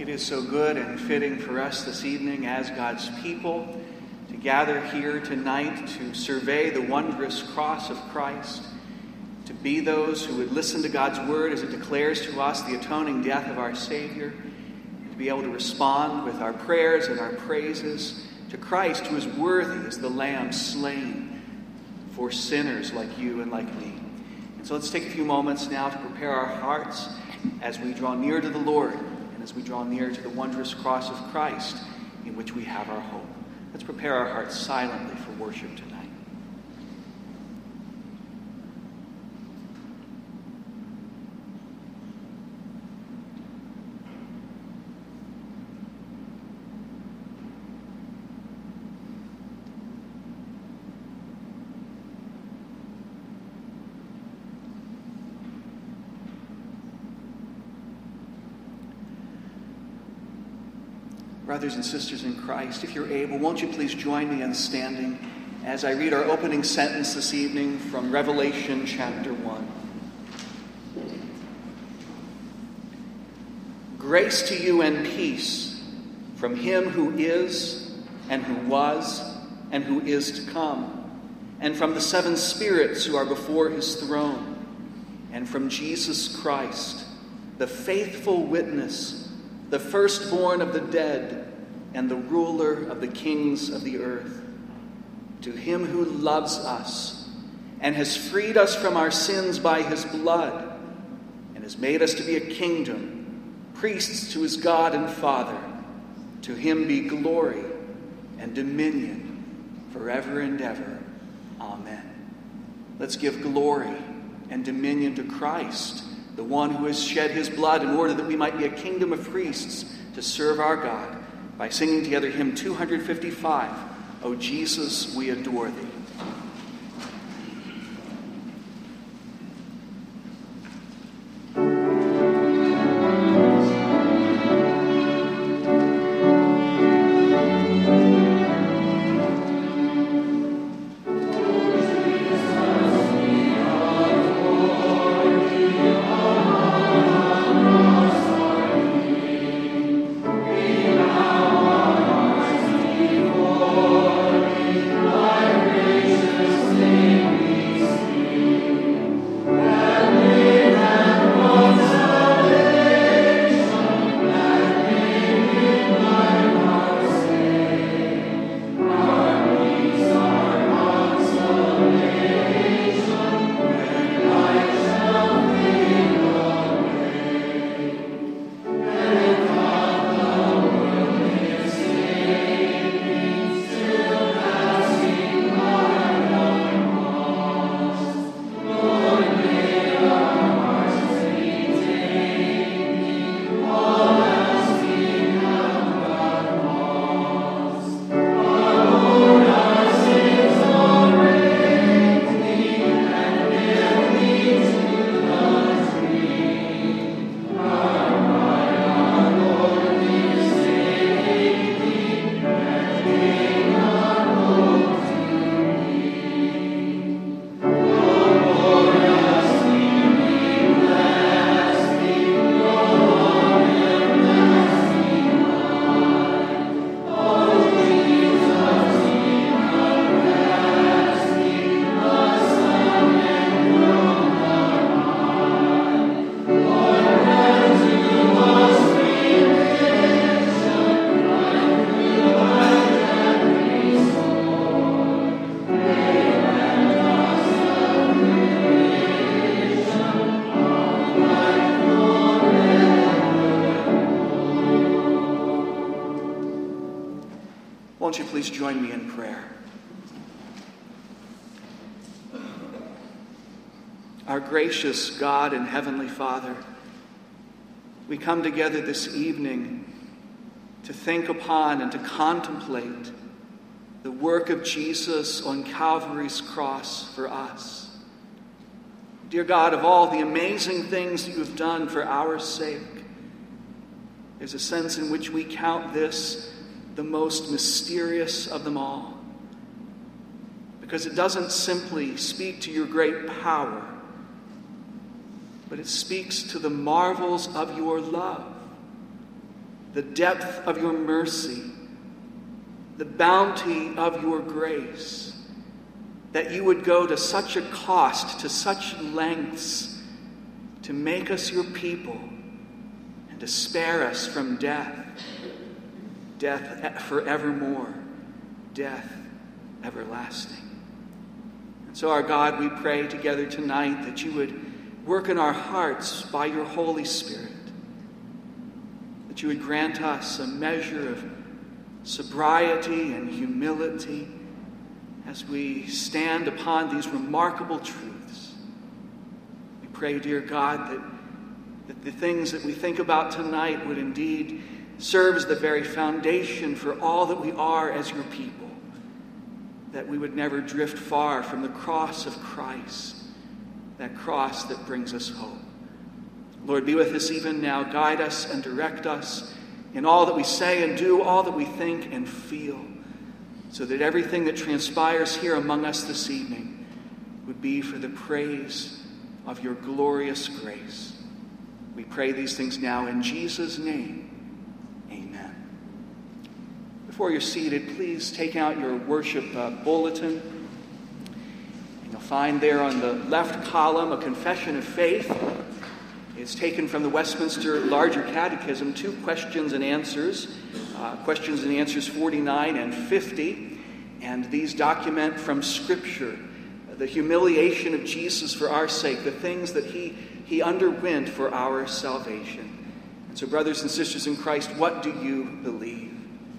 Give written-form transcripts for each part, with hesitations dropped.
It is so good and fitting for us this evening as God's people to gather here tonight to survey the wondrous cross of Christ, to be those who would listen to God's word as it declares to us the atoning death of our Savior, and to be able to respond with our prayers and our praises to Christ, who is worthy as the Lamb slain for sinners like you and like me. And so let's take a few moments now to prepare our hearts as we draw near to the Lord and as we draw near to the wondrous cross of Christ in which we have our hope. Let's prepare our hearts silently for worship tonight. Brothers and sisters in Christ, if you're able, won't you please join me in standing as I read our opening sentence this evening from Revelation chapter 1. Grace to you and peace from him who is, and who was, and who is to come, and from the seven spirits who are before his throne, and from Jesus Christ, the faithful witness, the firstborn of the dead, and the ruler of the kings of the earth. To him who loves us and has freed us from our sins by his blood and has made us to be a kingdom, priests to his God and Father, to him be glory and dominion forever and ever. Amen. Let's give glory and dominion to Christ, the one who has shed his blood in order that we might be a kingdom of priests to serve our God, by singing together hymn 255, O Jesus, we adore thee. Won't you please join me in prayer? Our gracious God and Heavenly Father, we come together this evening to think upon and to contemplate the work of Jesus on Calvary's cross for us. Dear God, of all the amazing things that you have done for our sake, there's a sense in which we count this the most mysterious of them all, because it doesn't simply speak to your great power, but it speaks to the marvels of your love. the depth of your mercy, the bounty of your grace, that you would go to such a cost, to such lengths, to make us your people and to spare us from death forevermore, death everlasting. And so, our God, we pray together tonight that you would work in our hearts by your Holy Spirit, that you would grant us a measure of sobriety and humility as we stand upon these remarkable truths. We pray, dear God, that the things that we think about tonight would indeed serve as the very foundation for all that we are as your people, that we would never drift far from the cross of Christ, that cross that brings us hope. Lord, be with us even now. Guide us and direct us in all that we say and do, all that we think and feel, so that everything that transpires here among us this evening would be for the praise of your glorious grace. We pray these things now in Jesus' name. Amen. Before you're seated, please take out your worship bulletin. And you'll find there on the left column a confession of faith. It's taken from the Westminster Larger Catechism, 2 questions and answers, questions and answers 49 and 50. And these document from Scripture the humiliation of Jesus for our sake, the things that he underwent for our salvation. And so, brothers and sisters in Christ, what do you believe?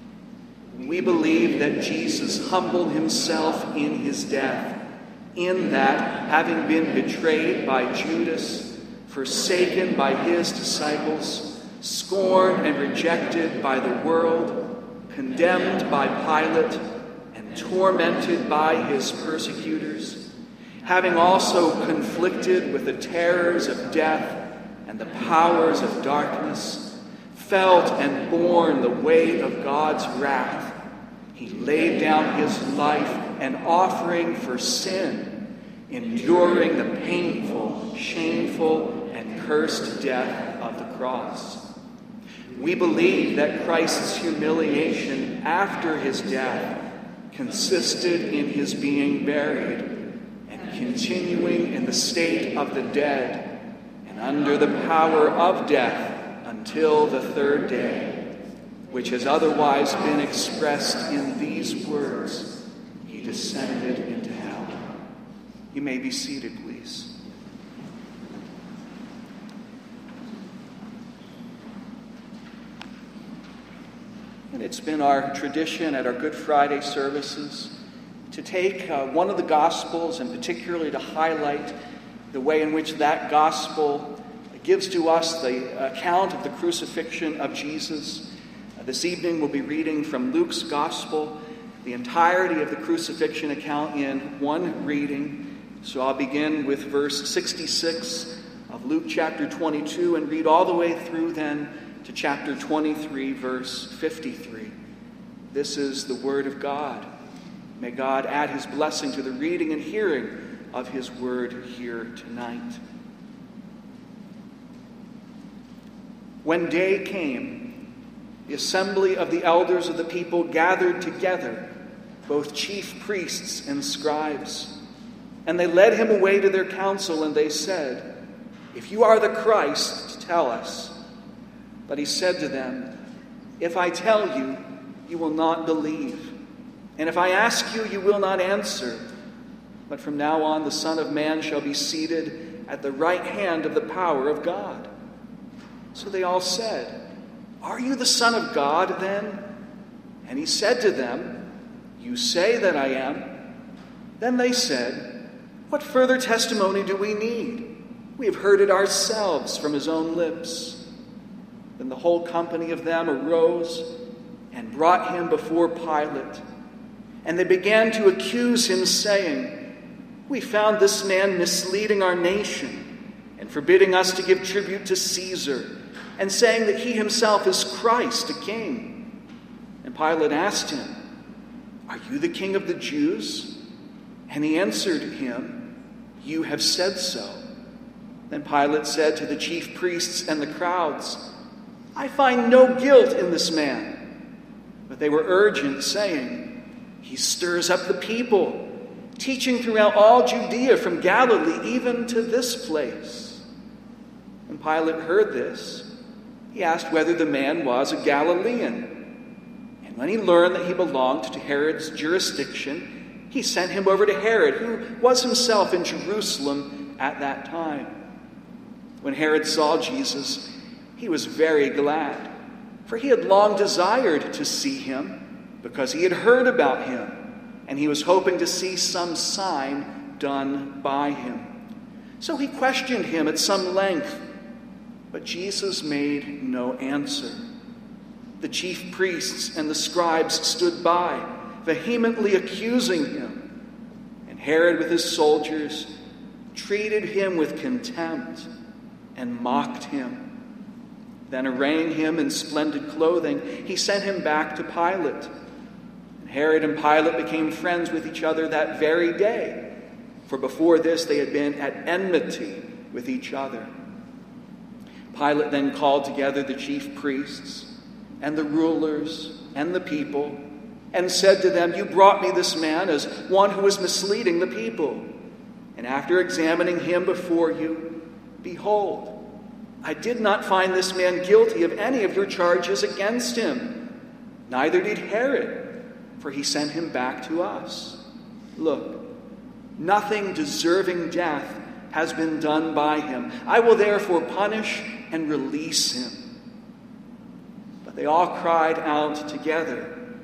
We believe that Jesus humbled himself in his death, in that, having been betrayed by Judas, forsaken by his disciples, scorned and rejected by the world, condemned by Pilate, and tormented by his persecutors, having also conflicted with the terrors of death and the powers of darkness, felt and borne the weight of God's wrath, he laid down his life an offering for sin, enduring the painful, shameful, and cursed death of the cross. We believe that Christ's humiliation after his death consisted in his being buried and continuing in the state of the dead and under the power of death until the third day, which has otherwise been expressed in these words: he descended into hell. You may be seated, please. And it's been our tradition at our Good Friday services to take one of the Gospels and particularly to highlight the way in which that Gospel gives to us the account of the crucifixion of Jesus. This evening we'll be reading from Luke's Gospel, the entirety of the crucifixion account in one reading. So I'll begin with verse 66 of Luke chapter 22 and read all the way through then to chapter 23, verse 53. This is the word of God. May God add his blessing to the reading and hearing of his word here tonight. When day came, the assembly of the elders of the people gathered together, both chief priests and scribes. And they led him away to their council, and they said, "If you are the Christ, tell us." But he said to them, "If I tell you, you will not believe. And if I ask you, you will not answer. But from now on, the Son of Man shall be seated at the right hand of the power of God." So they all said, "Are you the Son of God then?" And he said to them, "You say that I am." Then they said, "What further testimony do we need? We have heard it ourselves from his own lips." Then the whole company of them arose and brought him before Pilate. And they began to accuse him, saying, "We found this man misleading our nation and forbidding us to give tribute to Caesar, and saying that he himself is Christ, a king." And Pilate asked him, "Are you the king of the Jews?" And he answered him, "You have said so." Then Pilate said to the chief priests and the crowds, "I find no guilt in this man." But they were urgent, saying, "He stirs up the people, teaching throughout all Judea from Galilee even to this place." When Pilate heard this, he asked whether the man was a Galilean. And when he learned that he belonged to Herod's jurisdiction, he sent him over to Herod, who was himself in Jerusalem at that time. When Herod saw Jesus, he was very glad, for he had long desired to see him, because he had heard about him, and he was hoping to see some sign done by him. So he questioned him at some length, but Jesus made no answer. The chief priests and the scribes stood by, vehemently accusing him, and Herod with his soldiers treated him with contempt and mocked him. Then, arraying him in splendid clothing, he sent him back to Pilate. And Herod and Pilate became friends with each other that very day, for before this they had been at enmity with each other. Pilate then called together the chief priests and the rulers and the people, and said to them, "You brought me this man as one who is misleading the people. And after examining him before you, behold, I did not find this man guilty of any of your charges against him. Neither did Herod, for he sent him back to us. Look, nothing deserving death has been done by him. I will therefore punish and release him." But they all cried out together,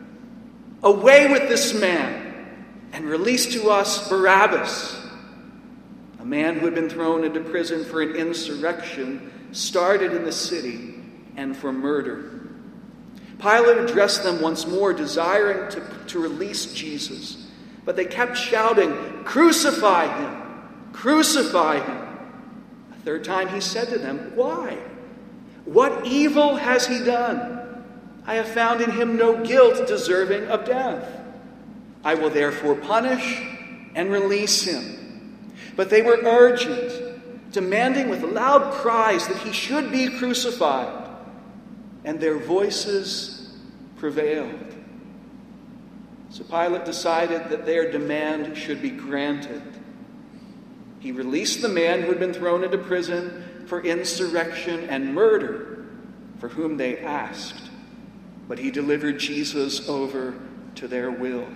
"Away with this man, and release to us Barabbas," a man who had been thrown into prison for an insurrection started in the city and for murder. Pilate addressed them once more, desiring to release Jesus. But they kept shouting, "Crucify him! Crucify him!" A third time he said to them, "Why? What evil has he done? I have found in him no guilt deserving of death. I will therefore punish and release him." But they were urgent, demanding with loud cries that he should be crucified, and their voices prevailed. So Pilate decided that their demand should be granted. He released the man who had been thrown into prison for insurrection and murder, for whom they asked, but he delivered Jesus over to their will.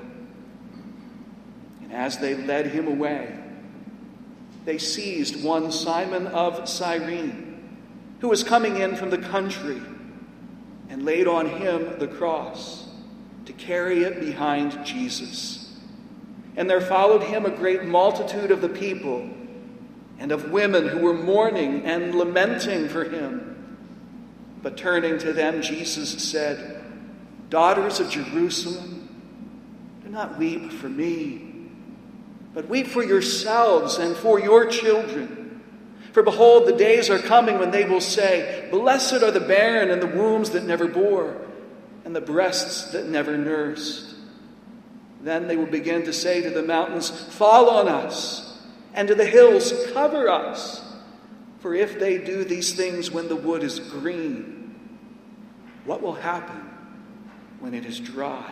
And as they led him away, they seized one Simon of Cyrene, who was coming in from the country, and laid on him the cross to carry it behind Jesus. And there followed him a great multitude of the people and of women who were mourning and lamenting for him. But turning to them, Jesus said, "Daughters of Jerusalem, do not weep for me, but weep for yourselves and for your children. For behold, the days are coming when they will say, 'Blessed are the barren and the wombs that never bore, and the breasts that never nursed.' Then they will begin to say to the mountains, 'Fall on us,' and to the hills, 'Cover us.' For if they do these things when the wood is green, what will happen when it is dry?"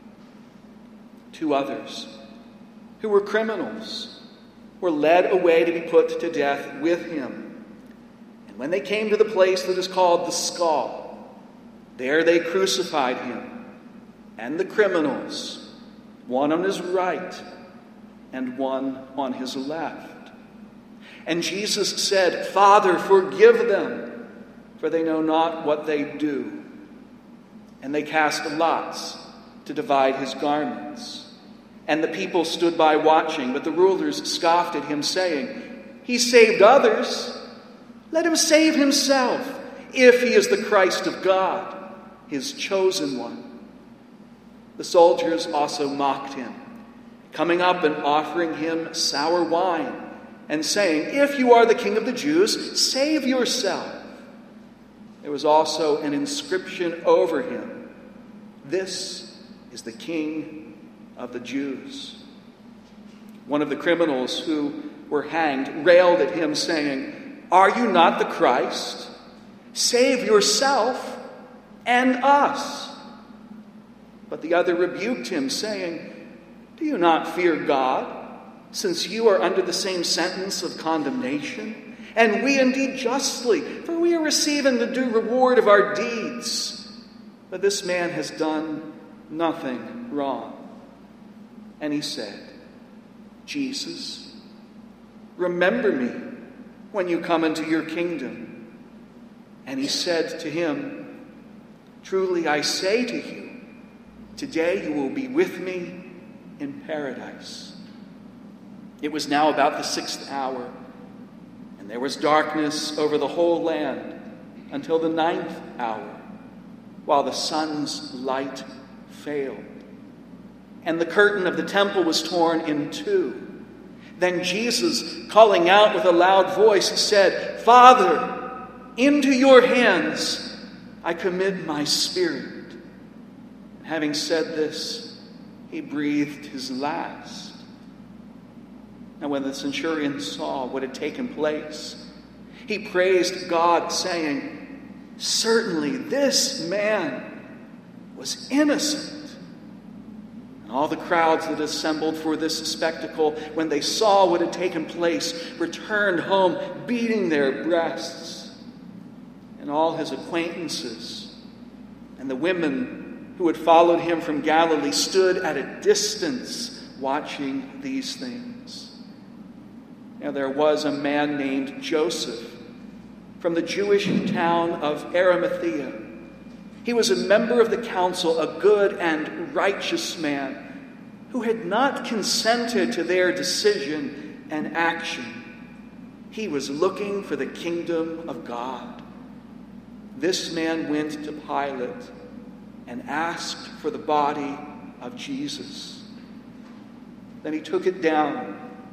Two others, who were criminals, were led away to be put to death with him. And when they came to the place that is called the Skull, there they crucified him and the criminals, one on his right and one on his left. And Jesus said, "Father, forgive them, for they know not what they do." And they cast lots to divide his garments. And the people stood by watching, but the rulers scoffed at him, saying, "He saved others. Let him save himself, if he is the Christ of God, his chosen one." The soldiers also mocked him, coming up and offering him sour wine, and saying, "If you are the King of the Jews, save yourself." There was also an inscription over him, "This is the King of the Jews." One of the criminals who were hanged railed at him, saying, "Are you not the Christ? Save yourself and us." But the other rebuked him, saying, "Do you not fear God, since you are under the same sentence of condemnation? And we indeed justly, for we are receiving the due reward of our deeds. But this man has done nothing wrong." And he said, "Jesus, remember me when you come into your kingdom." And he said to him, "Truly I say to you, today you will be with me in paradise." It was now about the 6th hour, and there was darkness over the whole land until the 9th hour, while the sun's light failed. And the curtain of the temple was torn in two. Then Jesus, calling out with a loud voice, said, "Father, into your hands I commit my spirit." And having said this, he breathed his last. And when the centurion saw what had taken place, he praised God, saying, "Certainly this man was innocent." And all the crowds that assembled for this spectacle, when they saw what had taken place, returned home beating their breasts. And all his acquaintances and the women who had followed him from Galilee stood at a distance watching these things. Now there was a man named Joseph from the Jewish town of Arimathea. He was a member of the council, a good and righteous man who had not consented to their decision and action. He was looking for the kingdom of God. This man went to Pilate and asked for the body of Jesus. Then he took it down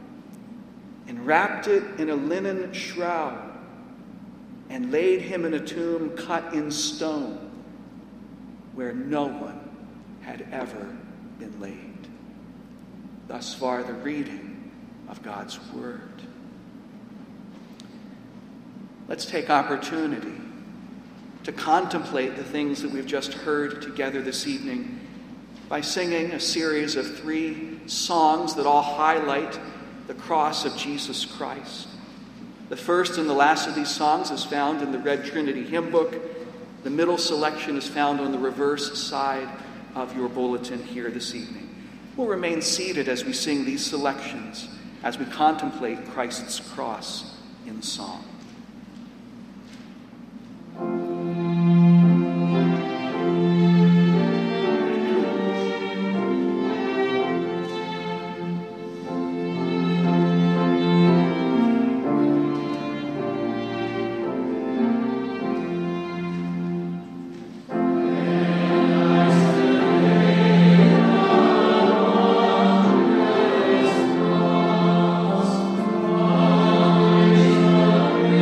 and wrapped it in a linen shroud and laid him in a tomb cut in stone where no one had ever been laid. Thus far the reading of God's word. Let's take opportunity to contemplate the things that we've just heard together this evening by singing a series of 3 songs that all highlight the cross of Jesus Christ. The first and the last of these songs is found in the Red Trinity Hymn Book. The middle selection is found on the reverse side of your bulletin here this evening. We'll remain seated as we sing these selections, as we contemplate Christ's cross in song. Amen.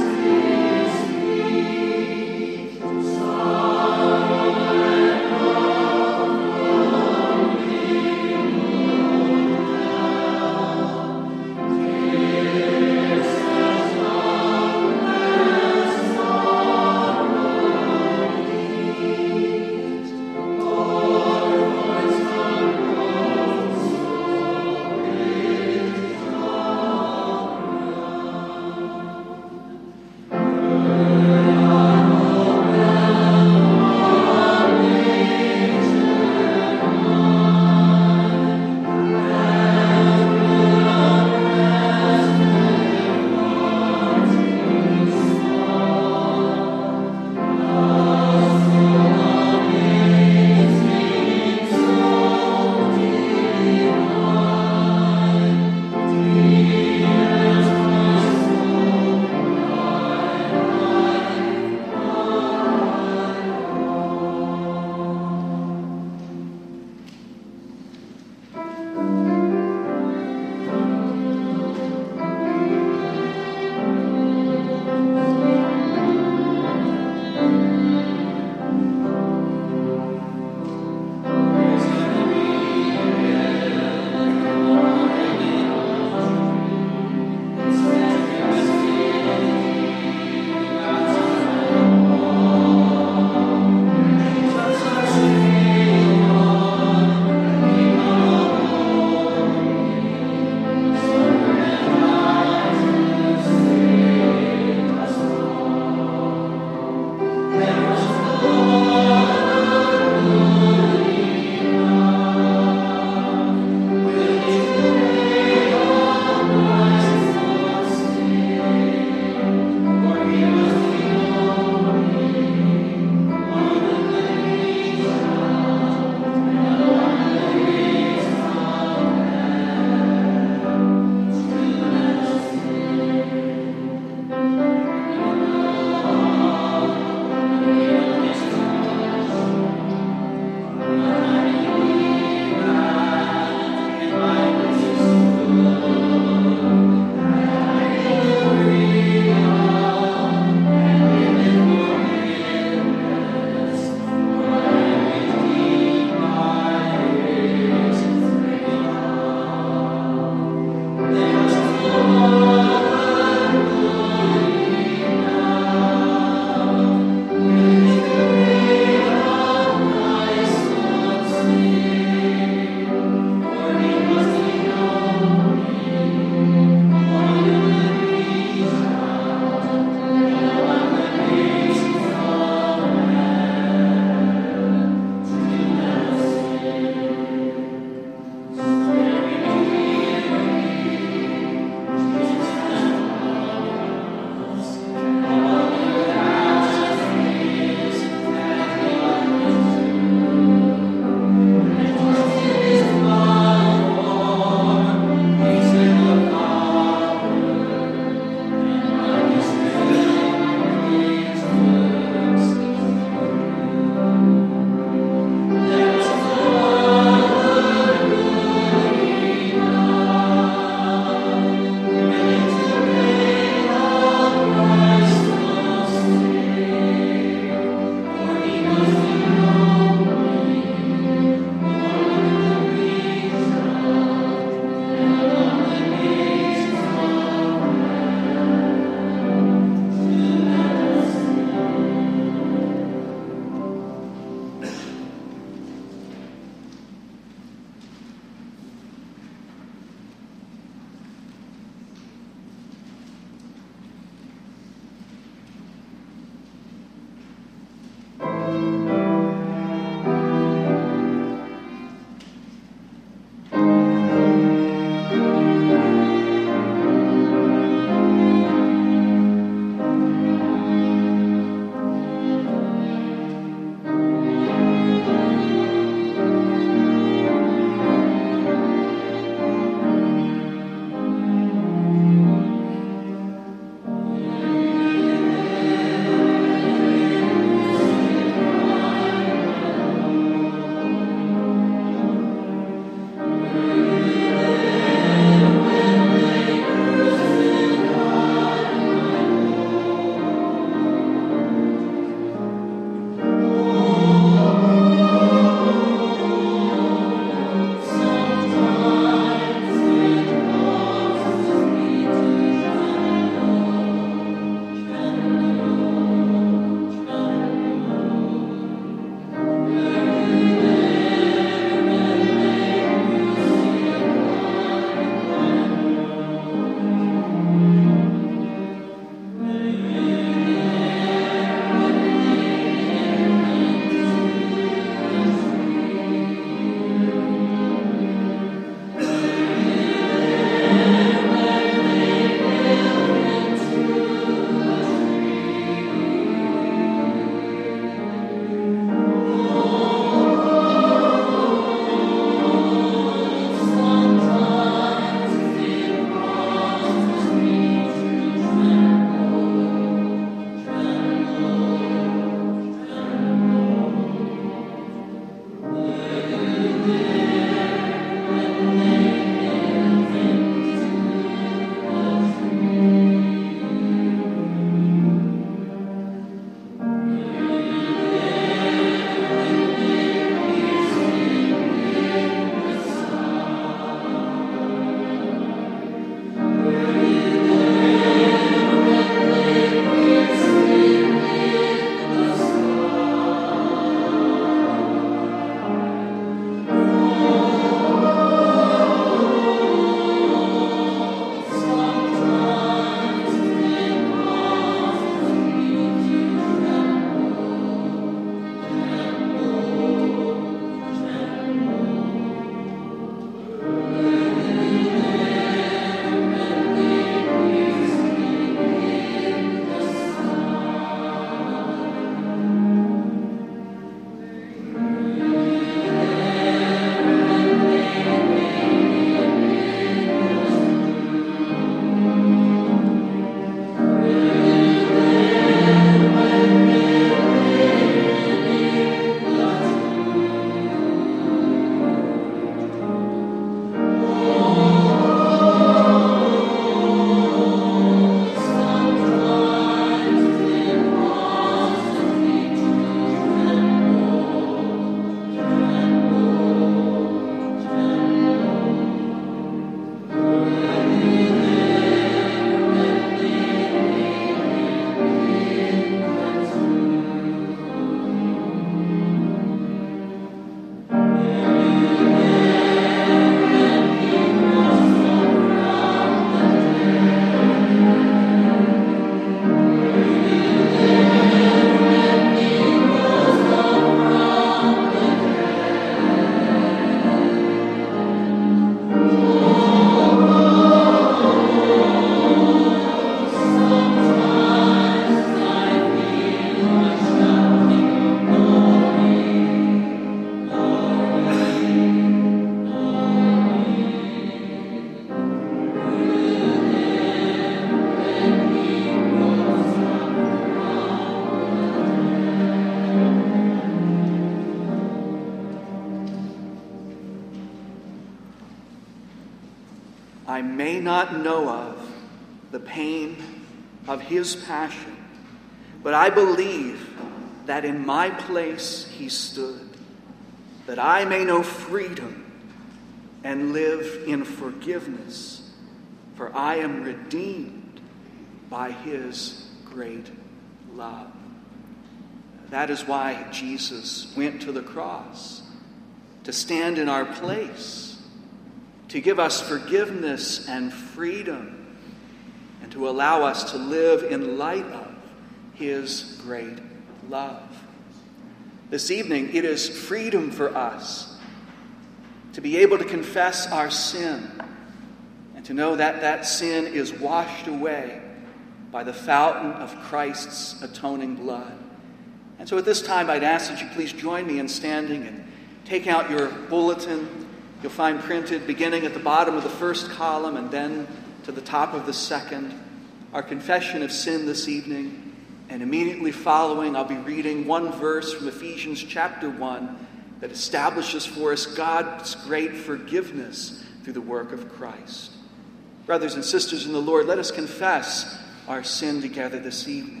I may not know of the pain of his passion, but I believe that in my place he stood, that I may know freedom and live in forgiveness, for I am redeemed by his great love. That is why Jesus went to the cross, to stand in our place, to give us forgiveness and freedom, and to allow us to live in light of his great love. This evening, it is freedom for us to be able to confess our sin and to know that that sin is washed away by the fountain of Christ's atoning blood. And so at this time, I'd ask that you please join me in standing and take out your bulletin. You'll find printed, beginning at the bottom of the first column and then to the top of the second, our confession of sin this evening. And immediately following, I'll be reading one verse from Ephesians chapter 1 that establishes for us God's great forgiveness through the work of Christ. Brothers and sisters in the Lord, let us confess our sin together this evening.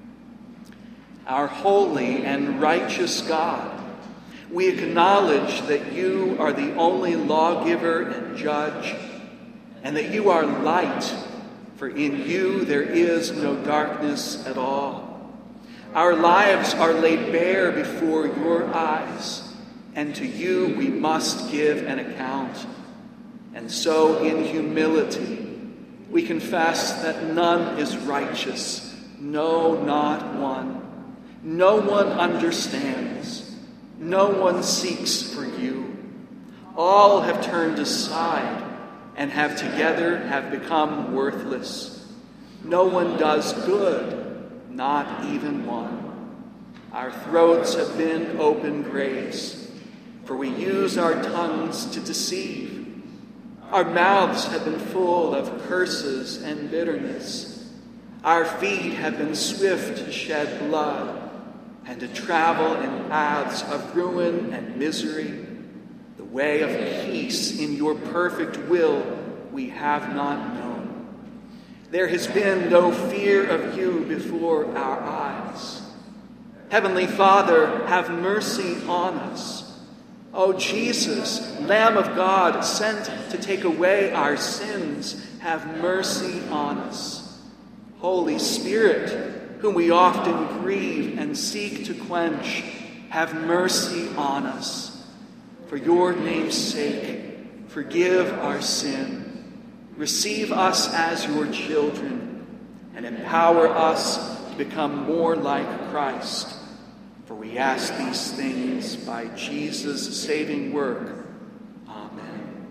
Our holy and righteous God, we acknowledge that you are the only lawgiver and judge, and that you are light, for in you there is no darkness at all. Our lives are laid bare before your eyes, and to you we must give an account. And so in humility, we confess that none is righteous, no, not one. No one understands. No one seeks for you. All have turned aside and have become worthless. No one does good, not even one. Our throats have been open graves, for we use our tongues to deceive. Our mouths have been full of curses and bitterness. Our feet have been swift to shed blood and to travel in paths of ruin and misery. The way of peace in your perfect will we have not known. There has been no fear of you before our eyes. Heavenly Father, have mercy on us. O Jesus, Lamb of God, sent to take away our sins, have mercy on us. Holy Spirit, whom we often grieve and seek to quench, have mercy on us. For your name's sake, forgive our sin. Receive us as your children, and empower us to become more like Christ. For we ask these things by Jesus' saving work. Amen.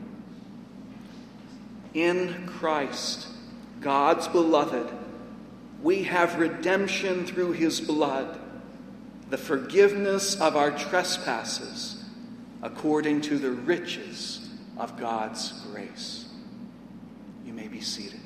In Christ, God's beloved, we have redemption through his blood, the forgiveness of our trespasses, according to the riches of God's grace. You may be seated.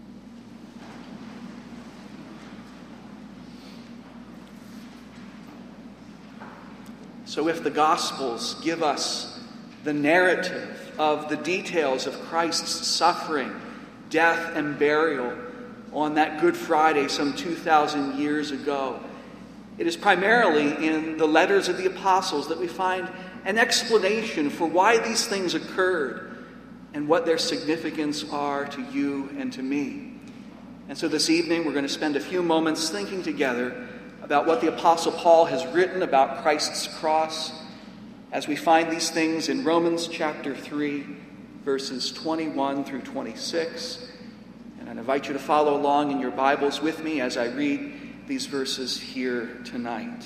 So if the Gospels give us the narrative of the details of Christ's suffering, death, and burial on that Good Friday some 2,000 years ago, it is primarily in the letters of the apostles that we find an explanation for why these things occurred and what their significance are to you and to me. And so this evening we're going to spend a few moments thinking together about what the Apostle Paul has written about Christ's cross as we find these things in Romans chapter 3, verses 21 through 26. And I invite you to follow along in your Bibles with me as I read these verses here tonight.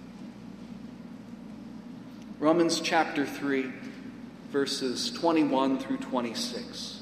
Romans chapter 3, verses 21 through 26.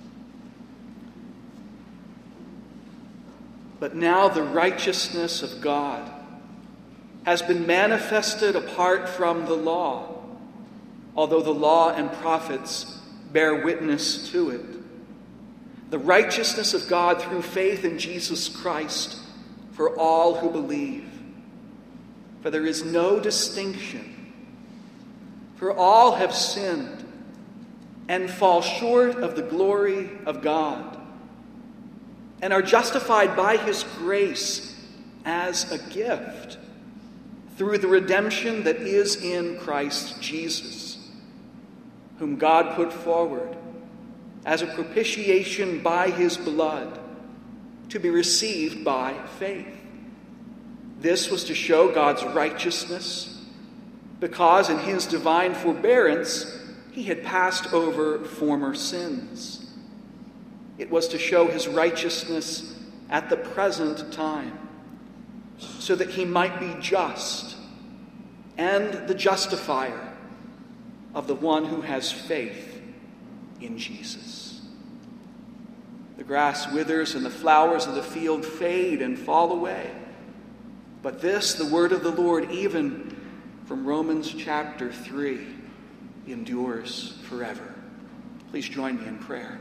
But now the righteousness of God has been manifested apart from the law, although the law and prophets bear witness to it. The righteousness of God through faith in Jesus Christ for all who believe. For there is no distinction. For all have sinned and fall short of the glory of God, and are justified by his grace as a gift through the redemption that is in Christ Jesus, whom God put forward as a propitiation by his blood to be received by faith. This was to show God's righteousness, because in his divine forbearance he had passed over former sins. It was to show his righteousness at the present time, so that he might be just and the justifier of the one who has faith in Jesus. The grass withers and the flowers of the field fade and fall away, but this, the word of the Lord, even from Romans chapter 3, endures forever. Please join me in prayer.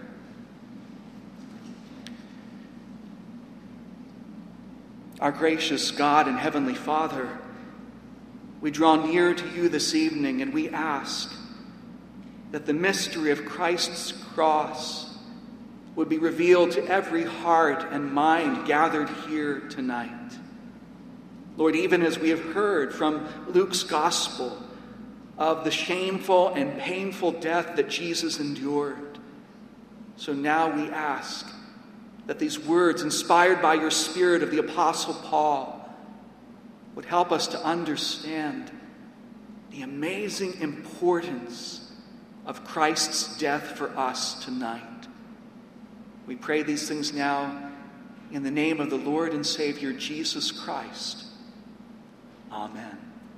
Our gracious God and Heavenly Father, we draw near to you this evening and we ask that the mystery of Christ's cross would be revealed to every heart and mind gathered here tonight. Lord, even as we have heard from Luke's gospel of the shameful and painful death that Jesus endured, so now we ask that these words, inspired by your Spirit of the Apostle Paul, would help us to understand the amazing importance of Christ's death for us tonight. We pray these things now in the name of the Lord and Savior Jesus Christ. Amen.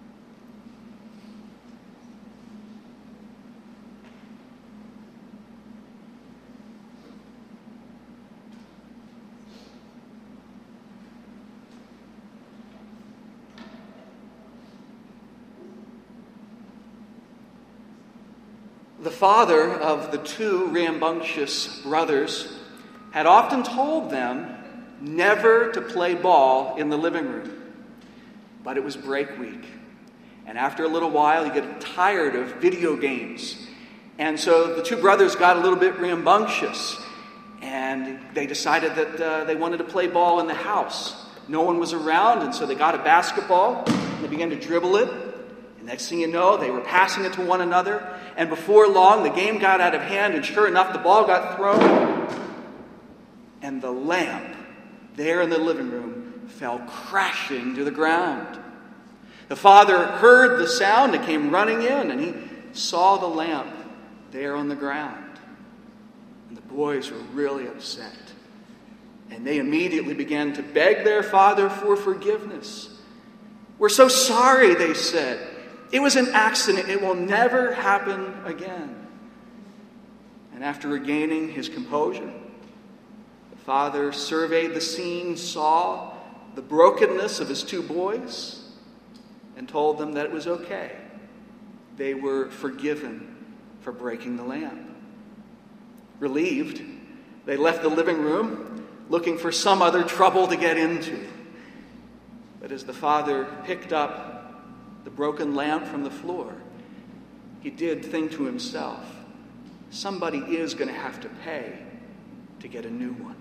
The father of the two rambunctious brothers had often told them never to play ball in the living room. But it was break week. And after a little while, you get tired of video games. And so the two brothers got a little bit rambunctious. And they decided that they wanted to play ball in the house. No one was around, and so they got a basketball. And they began to dribble it. And next thing you know, they were passing it to one another. And before long, the game got out of hand. And sure enough, the ball got thrown. And the lamp there in the living room fell crashing to the ground. The father heard the sound and came running in, and he saw the lamp there on the ground. And the boys were really upset. And they immediately began to beg their father for forgiveness. "We're so sorry," they said. "It was an accident. It will never happen again." And after regaining his composure, the father surveyed the scene, saw the brokenness of his two boys, and told them that it was okay. They were forgiven for breaking the lamp. Relieved, they left the living room looking for some other trouble to get into. But as the father picked up the broken lamp from the floor, he did think to himself, somebody is going to have to pay to get a new one.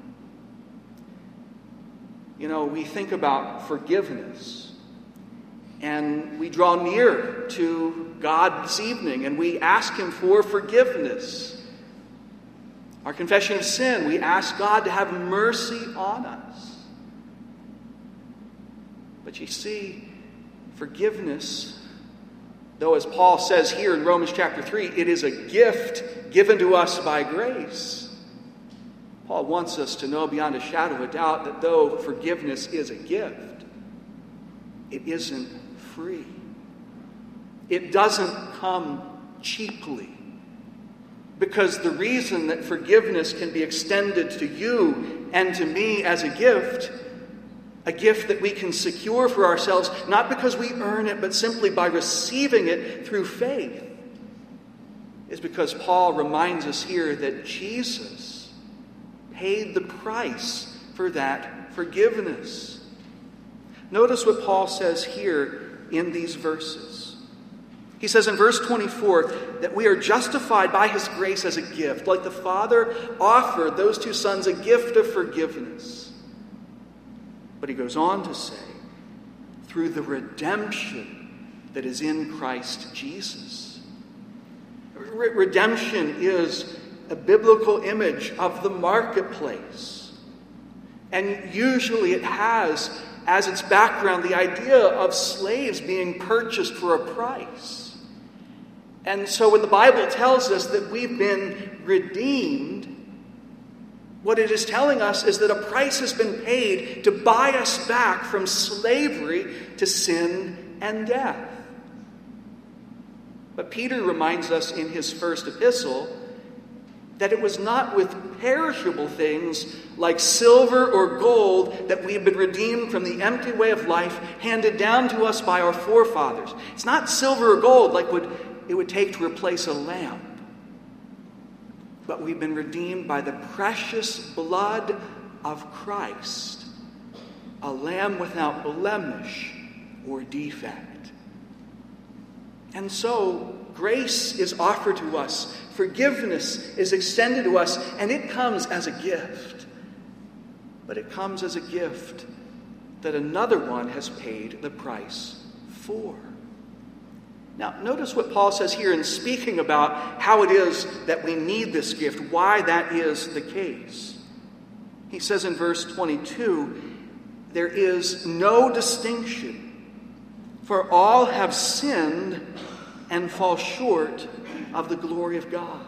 You know, we think about forgiveness, and we draw near to God this evening, and we ask him for forgiveness. Our confession of sin, we ask God to have mercy on us. But you see, forgiveness, though as Paul says here in Romans chapter 3, it is a gift given to us by grace. Paul wants us to know beyond a shadow of a doubt that though forgiveness is a gift, it isn't free. It doesn't come cheaply. Because the reason that forgiveness can be extended to you and to me as a gift that we can secure for ourselves, not because we earn it, but simply by receiving it through faith, is because Paul reminds us here that Jesus paid the price for that forgiveness. Notice what Paul says here in these verses. He He says in verse 24 that we are justified by his grace as a gift, like the Father offered those two sons a gift of forgiveness. But he goes on to say, through the redemption that is in Christ Jesus. Redemption is a biblical image of the marketplace. And usually it has as its background the idea of slaves being purchased for a price. And so when the Bible tells us that we've been redeemed, what it is telling us is that a price has been paid to buy us back from slavery to sin and death. But Peter reminds us in his first epistle that it was not with perishable things like silver or gold that we have been redeemed from the empty way of life handed down to us by our forefathers. It's not silver or gold like it would take to replace a lamp. But we've been redeemed by the precious blood of Christ, a lamb without blemish or defect. And so, grace is offered to us, forgiveness is extended to us, and it comes as a gift. But it comes as a gift that another one has paid the price for. Now, notice what Paul says here in speaking about how it is that we need this gift, why that is the case. He says in verse 22, there is no distinction, for all have sinned and fall short of the glory of God.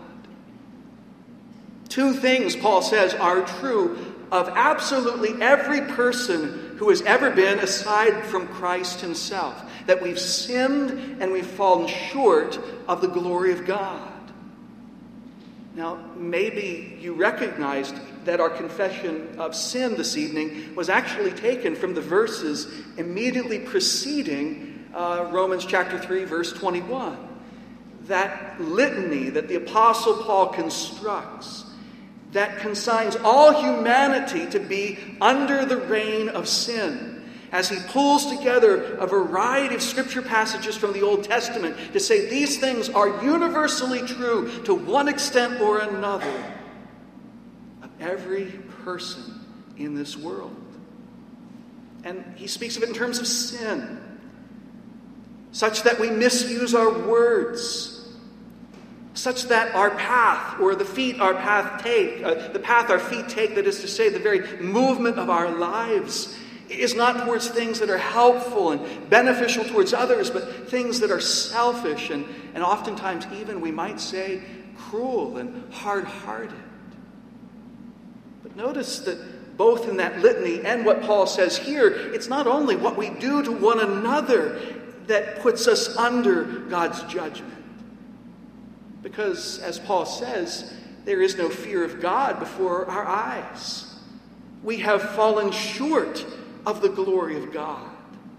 Two things, Paul says, are true of absolutely every person who has ever been aside from Christ himself. That we've sinned and we've fallen short of the glory of God. Now, maybe you recognized that our confession of sin this evening was actually taken from the verses immediately preceding Romans chapter 3, verse 21. That litany that the Apostle Paul constructs that consigns all humanity to be under the reign of sin, as he pulls together a variety of scripture passages from the Old Testament to say these things are universally true to one extent or another of every person in this world. And he speaks of it in terms of sin, such that we misuse our words, such that our path, or the path our feet take, that is to say, the very movement of our lives, is not towards things that are helpful and beneficial towards others, but things that are selfish and oftentimes even, we might say, cruel and hard-hearted. But notice that both in that litany and what Paul says here, it's not only what we do to one another that puts us under God's judgment. Because, as Paul says, there is no fear of God before our eyes. We have fallen short of the glory of God.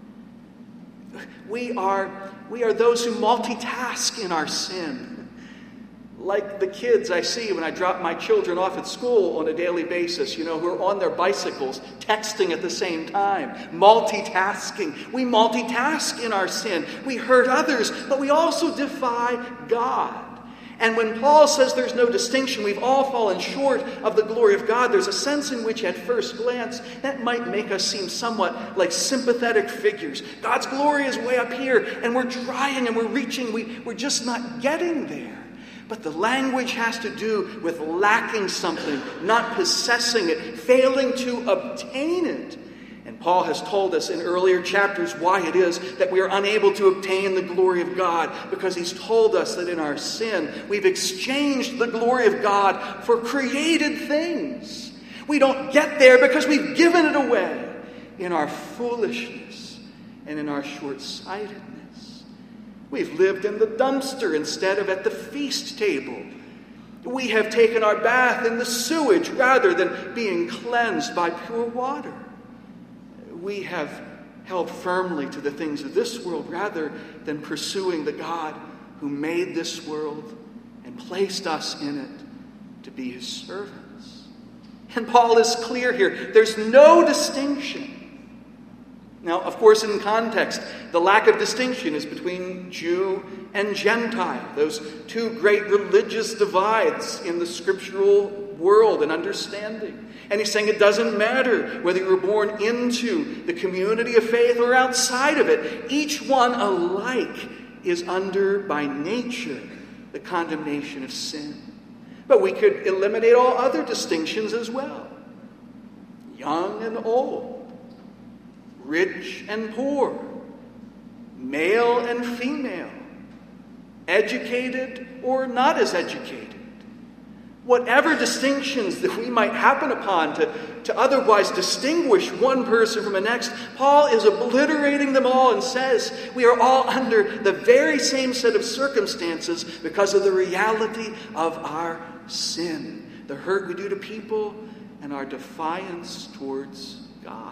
We are those who multitask in our sin. Like the kids I see when I drop my children off at school on a daily basis, who are on their bicycles, texting at the same time, multitasking. We multitask in our sin. We hurt others, but we also defy God. And when Paul says there's no distinction, we've all fallen short of the glory of God, there's a sense in which at first glance that might make us seem somewhat like sympathetic figures. God's glory is way up here, and we're trying and we're reaching, we're just not getting there. But the language has to do with lacking something, not possessing it, failing to obtain it. And Paul has told us in earlier chapters why it is that we are unable to obtain the glory of God, because he's told us that in our sin we've exchanged the glory of God for created things. We don't get there because we've given it away in our foolishness and in our short-sightedness. We've lived in the dumpster instead of at the feast table. We have taken our bath in the sewage rather than being cleansed by pure water. We have held firmly to the things of this world rather than pursuing the God who made this world and placed us in it to be his servants. And Paul is clear here. There's no distinction. Now, of course, in context, the lack of distinction is between Jew and Gentile, those two great religious divides in the scriptural world and understanding. And he's saying it doesn't matter whether you were born into the community of faith or outside of it. Each one alike is under, by nature, the condemnation of sin. But we could eliminate all other distinctions as well. Young and old, rich and poor, male and female, educated or not as educated. Whatever distinctions that we might happen upon to otherwise distinguish one person from the next, Paul is obliterating them all and says we are all under the very same set of circumstances because of the reality of our sin, the hurt we do to people, and our defiance towards God.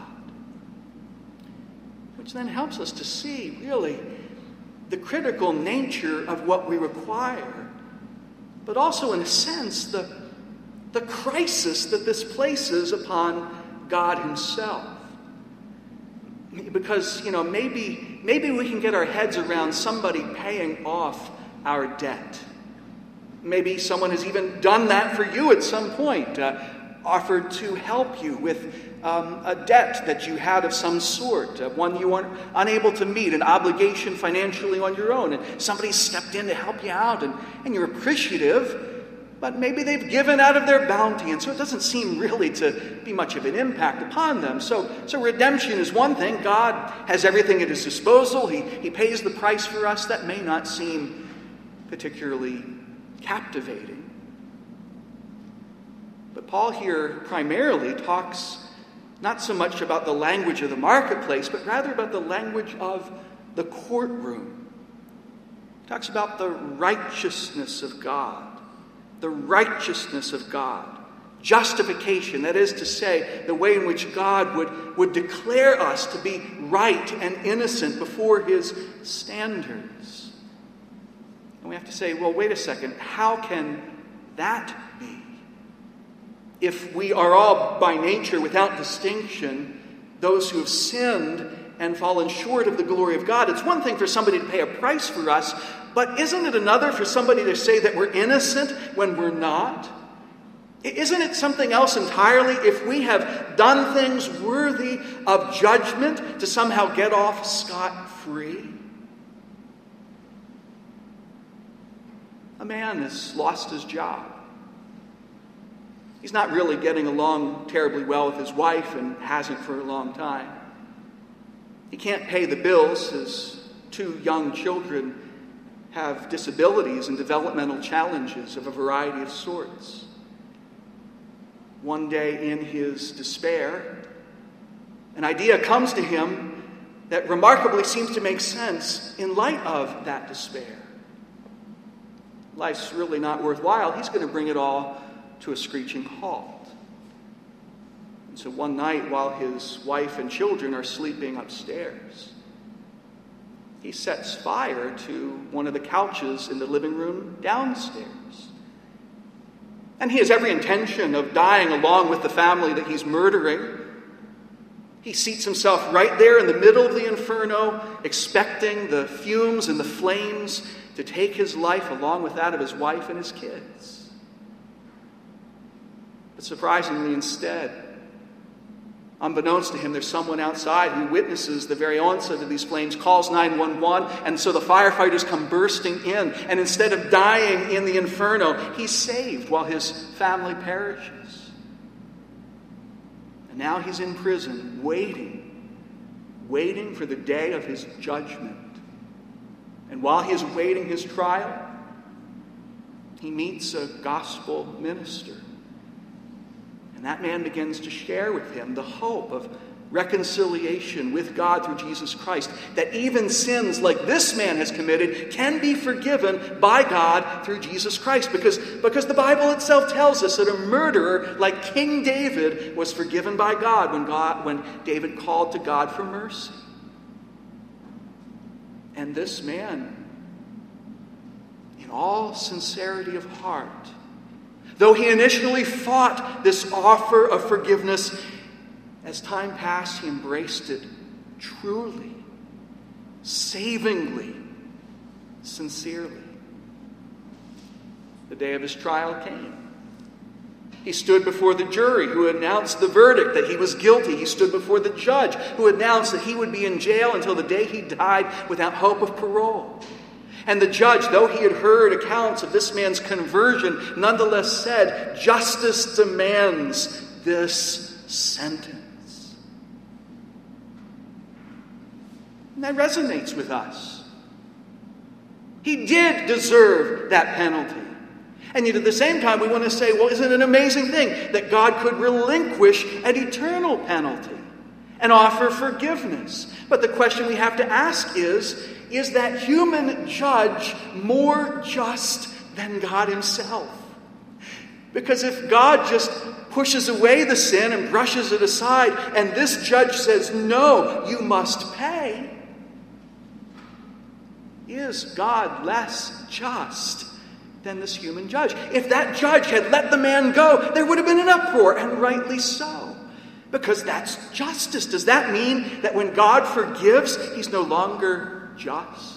Which then helps us to see, really, the critical nature of what we require, but also, in a sense, the crisis that this places upon God himself. Because, maybe we can get our heads around somebody paying off our debt. Maybe someone has even done that for you at some point, offered to help you with a debt that you had of some sort, one you weren't unable to meet, an obligation financially on your own, and somebody stepped in to help you out, and you're appreciative, but maybe they've given out of their bounty, and so it doesn't seem really to be much of an impact upon them. So redemption is one thing. God has everything at his disposal. He pays the price for us. That may not seem particularly captivating. But Paul here primarily talks not so much about the language of the marketplace, but rather about the language of the courtroom. He talks about the righteousness of God. The righteousness of God. Justification, that is to say, the way in which God would declare us to be right and innocent before his standards. And we have to say, well, wait a second, how can that be? If we are all by nature, without distinction, those who have sinned and fallen short of the glory of God, it's one thing for somebody to pay a price for us, but isn't it another for somebody to say that we're innocent when we're not? Isn't it something else entirely if we have done things worthy of judgment to somehow get off scot-free? A man has lost his job. He's not really getting along terribly well with his wife and hasn't for a long time. He can't pay the bills. His two young children have disabilities and developmental challenges of a variety of sorts. One day in his despair, an idea comes to him that remarkably seems to make sense in light of that despair. Life's really not worthwhile. He's going to bring it all to a screeching halt. And so one night, while his wife and children are sleeping upstairs, he sets fire to one of the couches in the living room downstairs. And he has every intention of dying along with the family that he's murdering. He seats himself right there in the middle of the inferno, expecting the fumes and the flames to take his life along with that of his wife and his kids. But surprisingly, instead, unbeknownst to him, there's someone outside who witnesses the very onset of these flames, calls 911, and so the firefighters come bursting in, and instead of dying in the inferno, he's saved while his family perishes. And now he's in prison, waiting for the day of his judgment. And while he is awaiting his trial, he meets a gospel minister. And that man begins to share with him the hope of reconciliation with God through Jesus Christ, that even sins like this man has committed can be forgiven by God through Jesus Christ, because the Bible itself tells us that a murderer like King David was forgiven by God when David called to God for mercy. And this man, in all sincerity of heart, though he initially fought this offer of forgiveness, as time passed, he embraced it truly, savingly, sincerely. The day of his trial came. He stood before the jury who announced the verdict that he was guilty. He stood before the judge who announced that he would be in jail until the day he died without hope of parole. And the judge, though he had heard accounts of this man's conversion, nonetheless said, "Justice demands this sentence." And that resonates with us. He did deserve that penalty. And yet at the same time, we want to say, well, isn't it an amazing thing that God could relinquish an eternal penalty and offer forgiveness? But the question we have to ask is that human judge more just than God himself? Because if God just pushes away the sin and brushes it aside, and this judge says, no, you must pay, is God less just than this human judge? If that judge had let the man go, there would have been an uproar, and rightly so. Because that's justice. Does that mean that when God forgives, he's no longer just?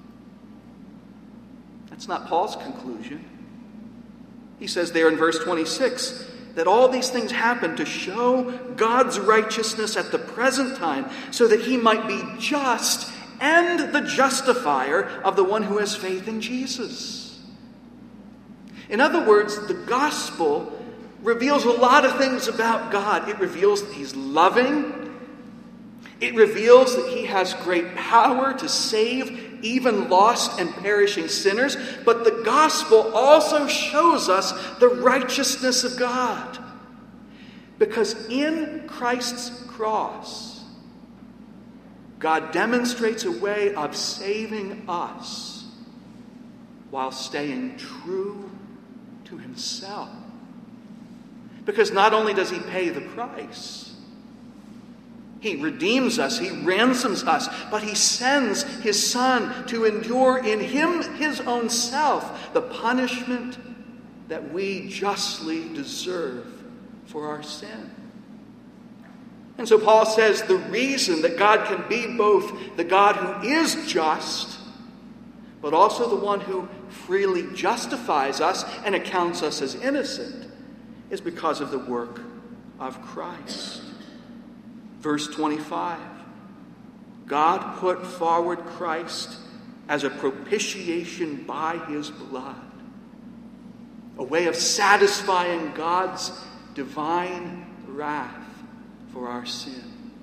That's not Paul's conclusion. He says there in verse 26 that all these things happen to show God's righteousness at the present time, so that he might be just and the justifier of the one who has faith in Jesus. In other words, the gospel reveals a lot of things about God. It reveals that he's loving. It reveals that he has great power to save even lost and perishing sinners. But the gospel also shows us the righteousness of God. Because in Christ's cross, God demonstrates a way of saving us while staying true to himself. Because not only does he pay the price, he redeems us, he ransoms us, but he sends his Son to endure in him, his own self, the punishment that we justly deserve for our sin. And so Paul says the reason that God can be both the God who is just, but also the one who freely justifies us and accounts us as innocent, is because of the work of Christ. Verse 25, God put forward Christ as a propitiation by his blood, a way of satisfying God's divine wrath for our sin.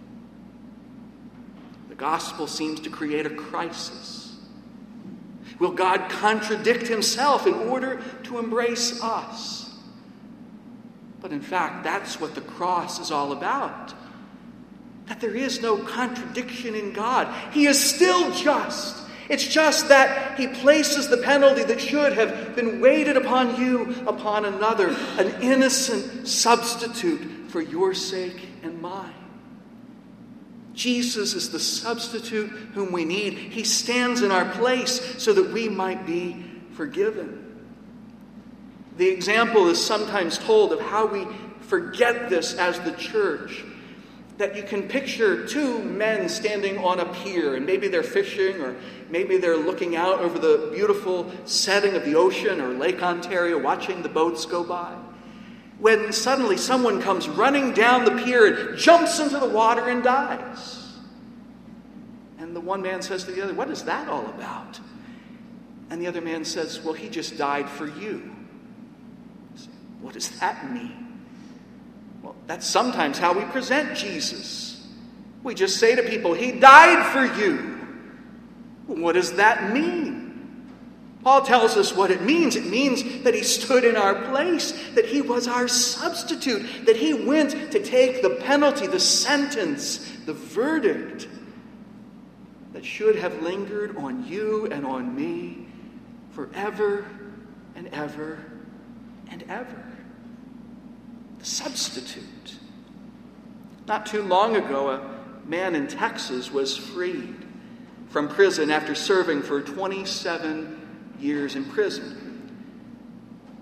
The gospel seems to create a crisis. Will God contradict himself in order to embrace us? But in fact, that's what the cross is all about. That there is no contradiction in God. He is still just. It's just that he places the penalty that should have been weighted upon you upon another, an innocent substitute for your sake and mine. Jesus is the substitute whom we need. He stands in our place so that we might be forgiven. The example is sometimes told of how we forget this as the church. That you can picture two men standing on a pier, and maybe they're fishing, or maybe they're looking out over the beautiful setting of the ocean or Lake Ontario, watching the boats go by. When suddenly someone comes running down the pier and jumps into the water and dies. And the one man says to the other, "What is that all about?" And the other man says, "Well, he just died for you." What does that mean? Well, that's sometimes how we present Jesus. We just say to people, "He died for you." What does that mean? Paul tells us what it means. It means that he stood in our place, that he was our substitute, that he went to take the penalty, the sentence, the verdict that should have lingered on you and on me forever and ever and ever. The substitute. Not too long ago, a man in Texas was freed from prison after serving for 27 years in prison.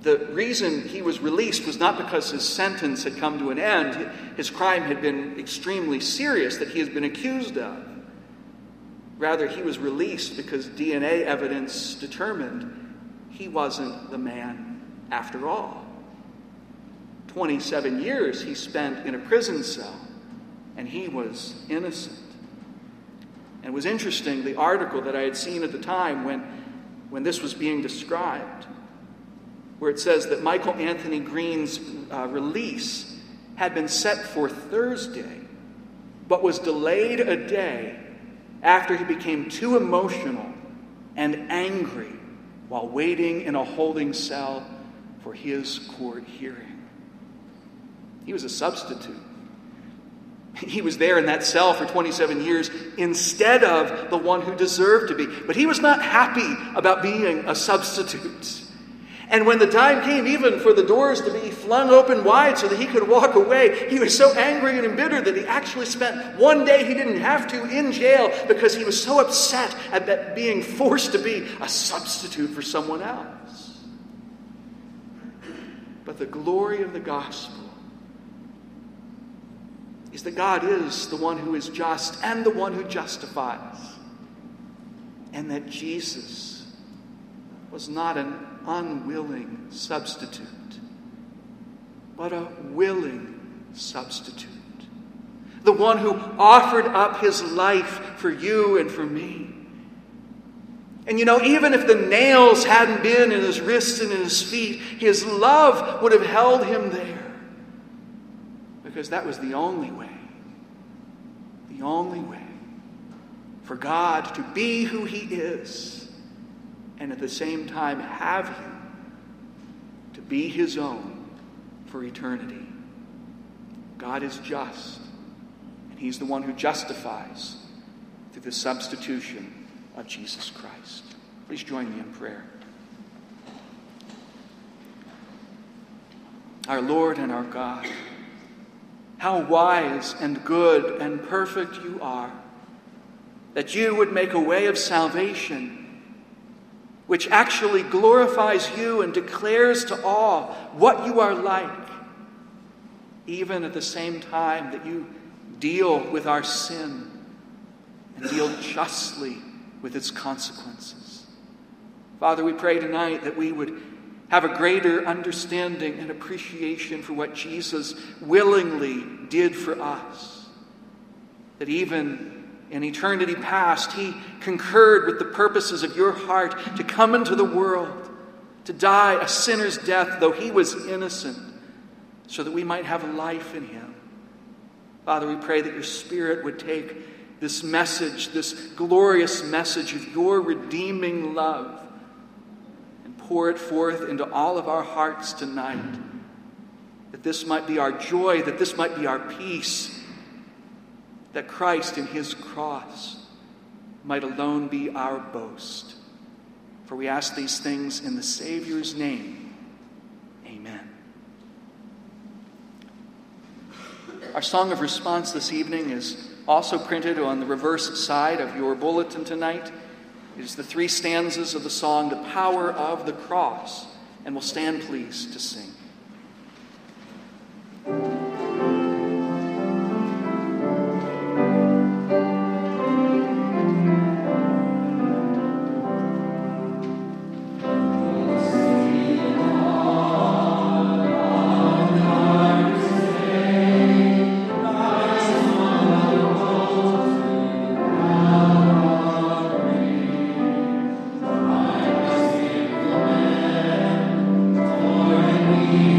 The reason he was released was not because his sentence had come to an end. His crime had been extremely serious that he has been accused of. Rather, he was released because DNA evidence determined he wasn't the man after all. 27 years he spent in a prison cell, and he was innocent. And it was interesting, the article that I had seen at the time when this was being described, where it says that Michael Anthony Green's release had been set for Thursday, but was delayed a day after he became too emotional and angry while waiting in a holding cell for his court hearing. He was a substitute. He was there in that cell for 27 years instead of the one who deserved to be. But he was not happy about being a substitute. And when the time came even for the doors to be flung open wide so that he could walk away, he was so angry and embittered that he actually spent one day he didn't have to in jail because he was so upset at being forced to be a substitute for someone else. But the glory of the gospel is that God is the one who is just and the one who justifies. And that Jesus was not an unwilling substitute, but a willing substitute. The one who offered up his life for you and for me. And even if the nails hadn't been in his wrists and in his feet, his love would have held him there. Because that was the only way for God to be who he is and at the same time have you to be his own for eternity. God is just, and he's the one who justifies through the substitution of Jesus Christ. Please join me in prayer. Our Lord and our God, how wise and good and perfect you are, that you would make a way of salvation which actually glorifies you and declares to all what you are like, even at the same time that you deal with our sin and deal justly with its consequences. Father, we pray tonight that we would have a greater understanding and appreciation for what Jesus willingly did for us. That even in eternity past, he concurred with the purposes of your heart to come into the world, to die a sinner's death, though he was innocent, so that we might have life in him. Father, we pray that your Spirit would take this message, this glorious message of your redeeming love, pour it forth into all of our hearts tonight, that this might be our joy, that this might be our peace, that Christ in his cross might alone be our boast. For we ask these things in the Savior's name. Amen. Our song of response this evening is also printed on the reverse side of your bulletin tonight. It is the 3 stanzas of the song, The Power of the Cross. And we'll stand, please, to sing. We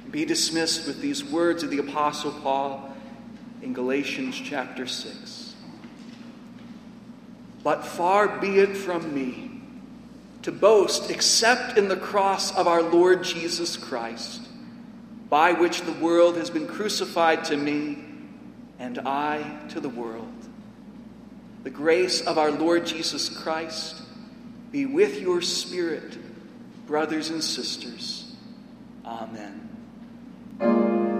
be dismissed with these words of the Apostle Paul in Galatians chapter 6. But far be it from me to boast except in the cross of our Lord Jesus Christ, by which the world has been crucified to me, and I to the world. The grace of our Lord Jesus Christ be with your spirit, brothers and sisters. Amen.